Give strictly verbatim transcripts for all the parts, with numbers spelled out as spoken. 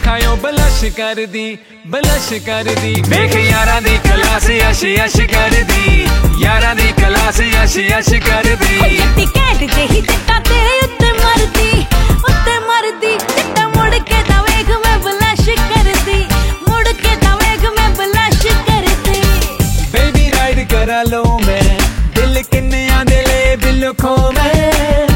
ਅੱਖਾਂ ਬਲਸ਼ ਕਰਦੀ ਬਲਸ਼ ਕਰਦੀ ਵੇਖ ਯਾਰਾਂ ਦੀ ਕਲਾਸ ਅਸ਼ ਅਸ਼ ਕਰਦੀ ਯਾਰਾਂ ਦੀ ਕਲਾਸ ਅਸ਼ ਅਸ਼ ਕਰਦੀ ਜੱਟੀ ਘੈਂਟ ਜਿਹੀ ਜੱਟਾ ਤੇਰੇ ਉੱਤੇ ਮਰਦੀ ਉੱਤੇ ਮਰਦੀ ਜੱਟਾ ਮੁੜ ਕੇ ਤਾਂ ਵੇਖ ਮੈਂ ਬਲਸ਼ ਕਰਦੀ ਮੁੜ ਕੇ ਤਾਂ ਵੇਖ ਮੈਂ ਬਲਸ਼ ਕਰਦੀ ਬੇਬੀ ਰਾਈਡ ਕਰਾ ਲੋ ਮੈਂ ਦਿਲ ਕਿੰਨਿਆਂ ਦੇ ਲੈ ਬਿਲ ਖੋ ਮੈਂ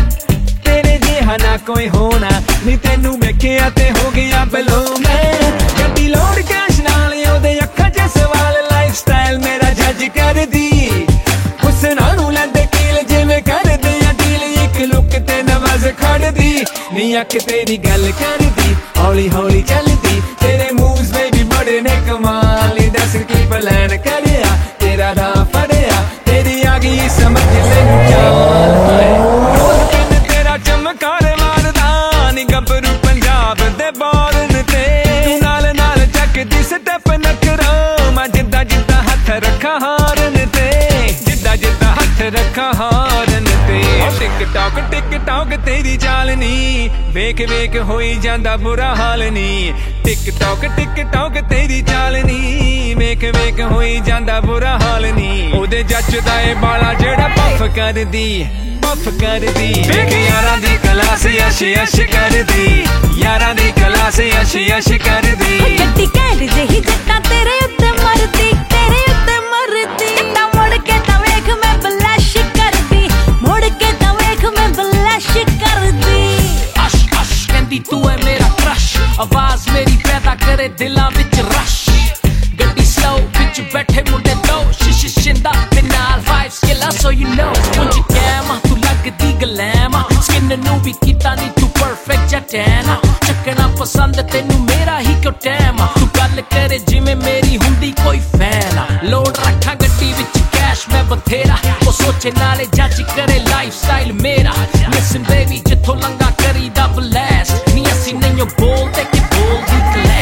ਤੇਰੇ ਜਿਹਾ ਨਾ ਕੋਈ ਹੋਣਾ ਨੀ ਤੈਨੂੰ ਵੇਖਿਆ ਤੇ ਹੋ ਗਿਆ ਬਲੋ ਮੈਂ ਗੱਡੀ ਲੋੜ ਕੈਸ਼ ਨਾਲ ਉਹਦੇ ਅੱਖਾਂ 'ਚ ਸਵਾਲ ਲਾਈਫ ਸਟਾਈਲ ਮੇਰਾ ਜੱਜ ਕਰਦੀ ਹੁਸਨਾਂ ਨੂੰ ਲੈਂਦੇ ਕੀਲ ਜਿਵੇਂ ਕਰਦੇ ਆ ਡੀਲ ਇੱਕ ਲੁੱਕ ਤੇ ਨਵਾਜ਼ ਖੜਦੀ ਨੀ ਅੱਖ ਤੇਰੀ ਗੱਲ ਕਰਦੀ ਹੌਲੀ ਹੌਲੀ ਚੱਲਦੀ ਤੇਰੇ ਮੂਵਸ ਬੇਬੀ ਬੜੇ ਨੇ ਕਮਾਲ ਨੀ ਦੱਸ ਕੀ ਪਲਾਨ ਕਰਿਆ ਤੇਰਾ ਰਾਹ ਫੜਿਆ ਤੇਰੀ ਆ ਗਈ ਸਮਝ ਮੈਨੂੰ ਚਾਲ ਹਾਏ ਰੋਜ਼ ਪਿੰਡ ਤੇਰਾ ਚਮਕਾਰ ਮਾਰਦਾ ਨੀ ਗੱਭਰੂ ਪੰਜਾਬ ਦੇ ਬੋਰਨ ਤੇ ਤੂੰ ਨਾਲ ਨਾਲ ਚੱਕਦੀ ਸਟੈਪ ਨਖਰਾ ਮੈਂ ਜਿੱਦਾਂ ਜਿੱਦਾਂ ਹੱਥ ਰੱਖਾਂ ਹਾਰਨ ਤੇ ਜਿੱਦਾਂ ਜਿੱਦਾਂ ਹੱਥ ਰੱਖਾਂ ਹਾਰਨ ਤੇ ਟਿਕ ਟੌਕ ਟਿਕ ਟੌਕ ਤੇਰੀ ਚਾਲ ਨੀ ਵੇਖ ਵੇਖ ਹੋਈ ਜਾਂਦਾ ਬੁਰਾ ਹਾਲ ਨੀ ਟਿਕ ਟੌਕ ਟਿਕ ਟੌਕ ਤੇਰੀ ਚਾਲ ਨੀ ਵੇਖ ਵੇਖ ਹੋਈ ਜਾਂਦਾ ਬੁਰਾ ਹਾਲ ਨੀ ਉਹਦੇ ਜੱਚਦਾ ਏ ਬਾਲਾ ਜਿਹੜਾ ਪਫ ਕਰਦੀ ਪਫ ਕਰਦੀ ਵੇਖ ਯਾਰਾਂ ਦੀ ਕਲਾਸ ਅਸ਼ ਅਸ਼ ਕਰਦੀ ਯਾਰਾਂ ਦੀ ਕਲਾਸ ਅਸ਼ ਅਸ਼ ਕਰਦੀ ਜੱਟੀ ਘੈਂਟ ਜਿਹੀ ਜੱਟਾ ਤੇਰੇ ਉੱਤੇ ਮਰਦੀ ਤੇਰੇ ਉੱਤੇ ਮਰਦੀ ਜੱਟਾ ਮੁੜ ਕੇ ਤਾਂ ਵੇਖ ਮੈਂ ਬਲਸ਼ ਕਰਦੀ ਮੁੜ ਕੇ ਤਾਂ ਵੇਖ ਮੈਂ ਬਲਸ਼ ਕਰਦੀ ਅਸ਼ ਅਸ਼ ਕਹਿੰਦੀ ਤੂੰ ਹੈ ਮੇਰਾ ਕ੍ਰਸ਼ ਆਵਾਜ਼ ਮੇਰੀ ਪੈਦਾ ਕਰੇ ਦਿਲਾਂ ਵਿੱਚ ਰਸ਼ ਗੱਡੀ ਸਲੋ ਵਿੱਚ ਬੈਠੇ ਮੁੰਡੇ ਦੋ ਸ਼ਿਸ਼ ਸ਼ਿੰਦਾ ਤੇ ਨਾਲ ਵਾਈਬਸ ਕਿਲਾ ਸੋ ਯੂ ਨੋ ਉਂਝ ਕੈਮ ਤੂੰ ਲੱਗਦੀ ਗਲੈਮ ਸਕਿਨ ਨੂੰ ਵੀ ਕੀਤਾ ਨਹੀਂ ਤੂੰ ਪਰਫੈਕਟ ਜਟੈਨਾ ਚੱਕਣਾ ਪਸੰਦ ਤੈਨੂੰ ਮੇਰਾ ਹੀ ਕਿਉਂ ਟੈਮ ਤੂੰ ਗੱਲ ਕਰੇ ਜਿਵੇਂ ਮੇਰੀ ਹੁੰਦੀ ਕੋਈ ਫੈਨ ਲੋੜ ਰੱਖਾਂ ਗੱਡੀ ਵਿੱਚ ਕੈਸ਼ ਮੈਂ ਬਥੇਰਾ ਉਹ ਸੋਚੇ ਨਾਲੇ ਜੱਜ ਕਰੇ ਲਾਈਫ ਸਟਾਈਲ ਮੇਰਾ ਲਿਸਨ ਬੇਬੀ ਜਿੱਥੋਂ ਲੰਗਾ ਕਰੀਦਾ ਬਲੈਸਟ ਨੀ ਅਸੀਂ ਨਹੀਂ ਬੋਲਦੇ ਕਿ ਬੋਲਦੀ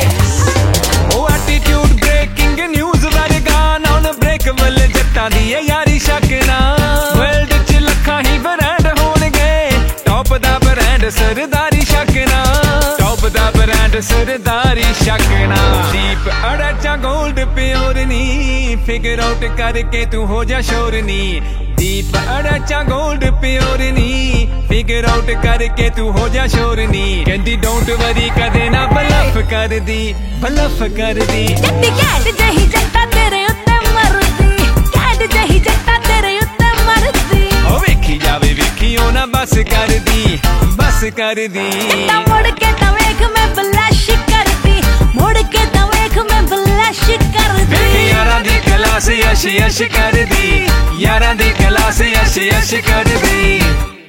ਕਲੈਸ ਉਹ ਐਟੀਟਿਊਡ ਬ੍ਰੇਕਿੰਗ ਨਿਊਜ਼ ਵਰਗਾ ਨੌਨ ਬ੍ਰੇਕ ਵੱਲ ਜੱਟਾਂ ਦੀ ਏ ਯਾਰੀ ਸ਼ਕਨਾ ਵਰਲਡ 'ਚ ਲੱਖਾਂ ਹੀ ਬ੍ਰਾਂਡ ਹੋਣਗੇ ਟੌਪ ਦਾ ਬ੍ਰਾਂਡ ਸਰਦਾਰੀ ਸ਼ਕਨਾ ਟੌਪ ਦਾ ਬ੍ਰਾਂਡ ਸਰਦਾਰੀ ਸ਼ਕਨਾ ਦੀਪ ਅੜਚਾ ਗੋਲਡ ਪਿਓਰ ਨੀ ਫਿਗਰ ਆਊਟ ਕਰਕੇ ਤੂੰ ਹੋ ਜਾ ਸ਼ੋਰ ਨੀ ਦੀਪ ਅੜਚਾ ਗੋਲਡ ਪਿਓਰ ਨੀ ਫਿਗਰ ਆਊਟ ਕਰਕੇ ਤੂੰ ਹੋ ਜਾ ਸ਼ੋਰ ਨੀ ਕਹਿੰਦੀ ਡੋਂਟ ਵਰੀ ਕਦੇ ਨਾ ਬਲਫ ਕਰਦੀ ਬਲਫ ਕਰਦੀ ਜੱਟੀ ਘੈਂਟ ਜਿਹੀ ਜੱਟਾ ਤੇਰੇ ਉੱਤੇ ਮਰਦੀ ਘੈਂਟ ਜਿਹੀ ਜੱਟਾ ਤੇਰੇ ਉੱਤੇ ਮਰਦੀ ਉਹ ਵੇਖੀ ਜਾਵੇ ਵੇਖੀ ਉਹ ਨਾ ਬਸ ਕਰਦੀ ਬਸ ਕਰਦੀ ਜੱਟਾ ਮੁੜ ਕੇ ਤਾਂ ਵੇਖ ਮੈਂ ਬਲਸ਼ ਕਰਦੀ ਮੁੜ ਕੇ ਤਾਂ ਵੇਖ ਮੈਂ ਬਲਸ਼ ਕਰਦੀ ਵੇਖ ਯਾਰਾਂ ਦੀ ਕਲਾਸ ਅਸ਼ ਅਸ਼ ਕਰਦੀ ਯਾਰਾਂ ਦੀ ਕਲਾਸ ਅਸ਼ ਅਸ਼ ਕਰਦੀ